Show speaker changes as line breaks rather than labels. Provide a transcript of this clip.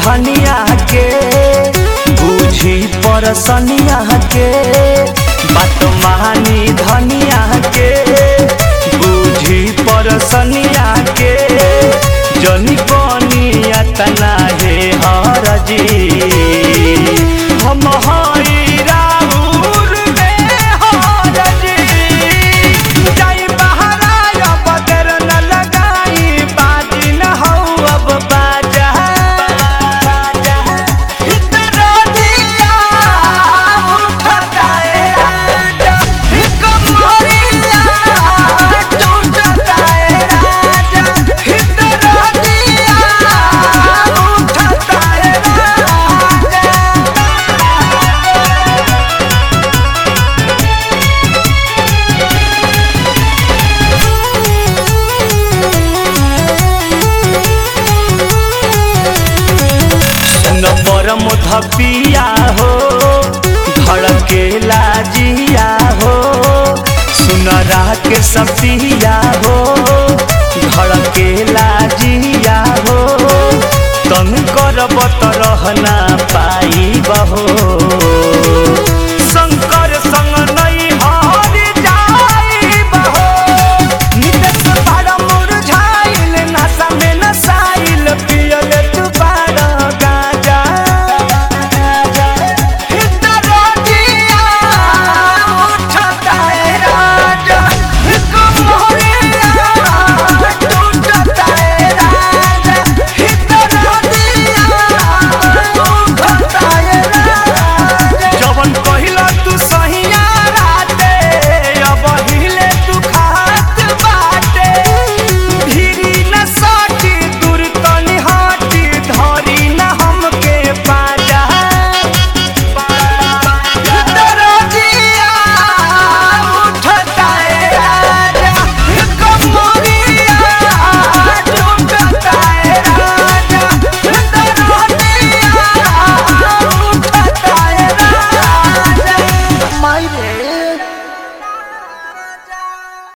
धनिया के बूझी परसनिया के बात मानी धनिया के बूझी परसनिया के जनी बनिया तना हे हरजी हम हई राउर में हरजी जाई बहरा अब देर न लगाई बाजी न हो अब बाजा इतना दिया उठता है राजा कमरिया टूटता है राजा इतना दिया उठता है राजा। सुन परम धपिया हो धड़के लाजिया हो सुन के सपिया हो धड़के लाजिया हो तन करब त रहना पाई बहो